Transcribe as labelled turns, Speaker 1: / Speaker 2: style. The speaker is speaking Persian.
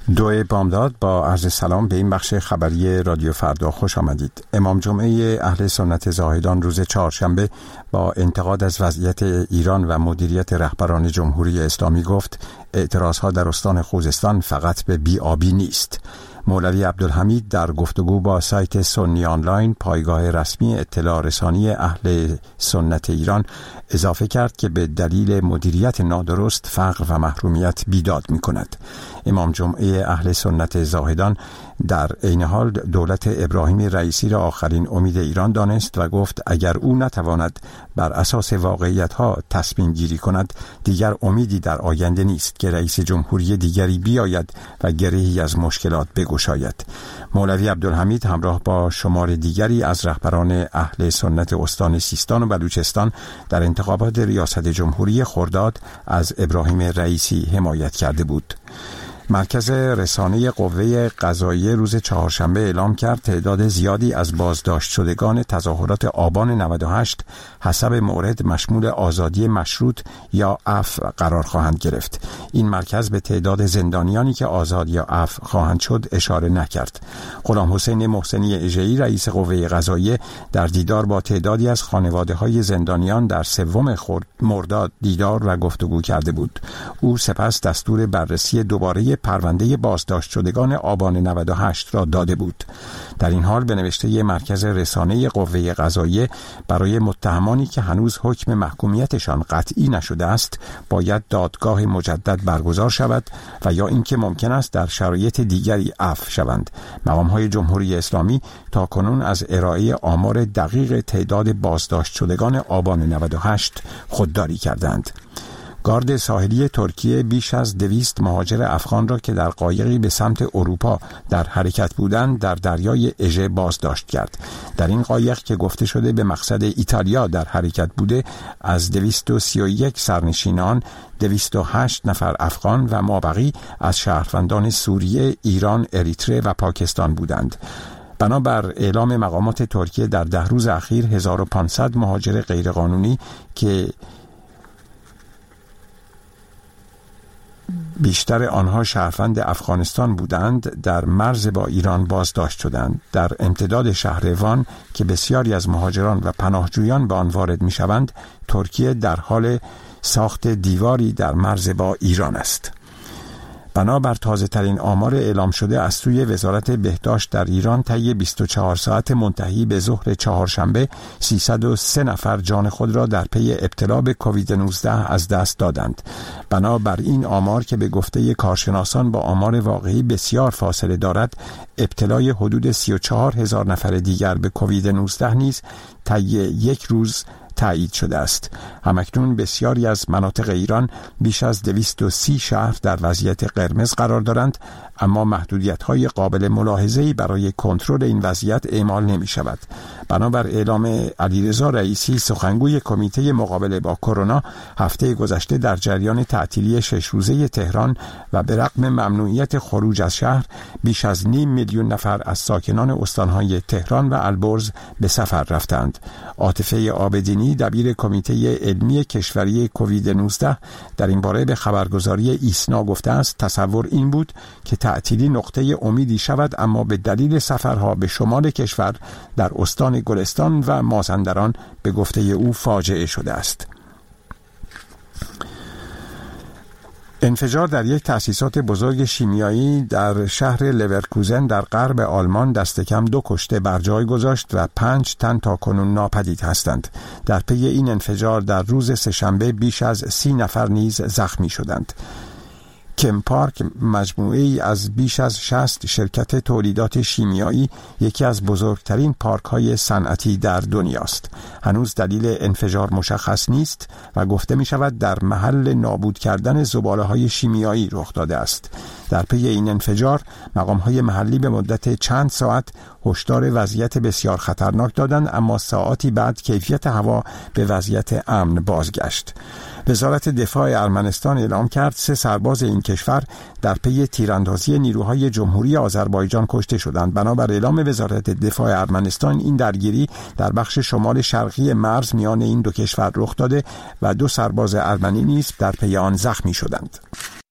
Speaker 1: دوی بامداد با عرض سلام به این بخش خبری رادیو فردا خوش آمدید. امام جمعه اهل سنت زاهدان روز چهارشنبه با انتقاد از وضعیت ایران و مدیریت رهبران جمهوری اسلامی گفت اعتراضها در استان خوزستان فقط به بی‌آبی نیست. مولوی عبدالحمید در گفتگو با سایت سنی آنلاین پایگاه رسمی اطلاع رسانی اهل سنت ایران اضافه کرد که به دلیل مدیریت نادرست فقر و محرومیت بیداد می کند. امام جمعه اهل سنت زاهدان در عین حال دولت ابراهیم رئیسی را آخرین امید ایران دانست و گفت اگر او نتواند بر اساس واقعیت‌ها تصمیم گیری کند دیگر امیدی در آینده نیست که رئیس جمهوری دیگری بیاید و گرهی از مشکلات بگشاید. مولوی عبدالحمید همراه با شمار دیگری از رهبران اهل سنت استان سیستان و بلوچستان در انتخابات ریاست جمهوری خرداد از ابراهیم رئیسی حمایت کرده بود. مرکز رسانه قوه قضاییه روز چهارشنبه اعلام کرد تعداد زیادی از بازداشت شدگان تظاهرات آبان 98 حسب مورد مشمول آزادی مشروط یا عفو قرار خواهند گرفت. این مرکز به تعداد زندانیانی که آزاد یا عفو خواهند شد اشاره نکرد. غلام حسین محسنی اژه‌ای رئیس قوه قضاییه در دیدار با تعدادی از خانواده‌های زندانیان در 3 مرداد دیدار و گفتگو کرده بود. او سپس دستور بررسی دوباره پرونده بازداشت شدگان آبان 98 را داده بود. در این حال به نوشته مرکز رسانه قوه قضاییه برای متهمانی که هنوز حکم محکومیتشان قطعی نشده است باید دادگاه مجدد برگزار شود و یا اینکه ممکن است در شرایط دیگری عفو شوند. مقام‌های جمهوری اسلامی تاکنون از ارائه آمار دقیق تعداد بازداشت شدگان آبان 98 خودداری کردند. گارد ساحلی ترکیه بیش از 200 مهاجر افغان را که در قایقی به سمت اروپا در حرکت بودند در دریای اژه بازداشت کرد. در این قایق که گفته شده به مقصد ایتالیا در حرکت بوده از 231 سرنشینان 208 نفر افغان و مابقی از شهروندان سوریه، ایران، اریتره و پاکستان بودند. بنابر اعلام مقامات ترکیه در 10 روز اخیر 1500 مهاجر غیرقانونی که بیشتر آنها شهروند افغانستان بودند در مرز با ایران بازداشت شدند. در امتداد شهر وان که بسیاری از مهاجران و پناهجویان به آن وارد می شوند ترکیه در حال ساخت دیواری در مرز با ایران است. بنابر تازه ترین آمار اعلام شده از سوی وزارت بهداشت در ایران طی 24 ساعت منتهی به ظهر چهارشنبه 303 نفر جان خود را در پی ابتلا به کووید 19 از دست دادند. بنابر این آمار که به گفته کارشناسان با آمار واقعی بسیار فاصله دارد ابتلای حدود 34,000 نفر دیگر به کووید 19 نیز طی یک روز تایید شده است. همکنون بسیاری از مناطق ایران بیش از 230 شهر در وضعیت قرمز قرار دارند، اما محدودیت‌های قابل ملاحظه‌ای برای کنترل این وضعیت اعمال نمی‌شود. بنابر اعلام علیرضا رئیسی سخنگوی کمیته مقابله با کرونا هفته گذشته در جریان تعطیلی 6 روزه تهران و به رغم ممنوعیت خروج از شهر بیش از 500,000 نفر از ساکنان استان‌های تهران و البرز به سفر رفتند. عاطفه عابدینی دبیر کمیته علمی کشوری کووید 19 در این باره به خبرگزاری ایسنا گفته است تصور این بود که تعطیلی نقطه امیدی شود، اما به دلیل سفرها به شمال کشور در استان گلستان و مازندران به گفته او فاجعه شده است. انفجار در یک تأسیسات بزرگ شیمیایی در شهر لورکوزن در غرب آلمان دست کم 2 کشته بر جای گذاشت و 5 تن تاکنون ناپدید هستند. در پی این انفجار در روز سه‌شنبه بیش از 30 نفر نیز زخمی شدند. کم پارک مجموعه‌ای از بیش از 60 شرکت تولیدات شیمیایی یکی از بزرگترین پارک‌های صنعتی در دنیاست. هنوز دلیل انفجار مشخص نیست و گفته می‌شود در محل نابود کردن زباله‌های شیمیایی رخ داده است. در پی این انفجار مقام‌های محلی به مدت چند ساعت هشدار وضعیت بسیار خطرناک دادند، اما ساعاتی بعد کیفیت هوا به وضعیت امن بازگشت. وزارت دفاع ارمنستان اعلام کرد 3 سرباز این کشور در پی تیراندازی نیروهای جمهوری آذربایجان کشته شدند. بنابر اعلام وزارت دفاع ارمنستان این درگیری در بخش شمال شرقی مرز میان این 2 کشور رخ داده و 2 سرباز ارمنی نیز در پی آن زخمی شدند.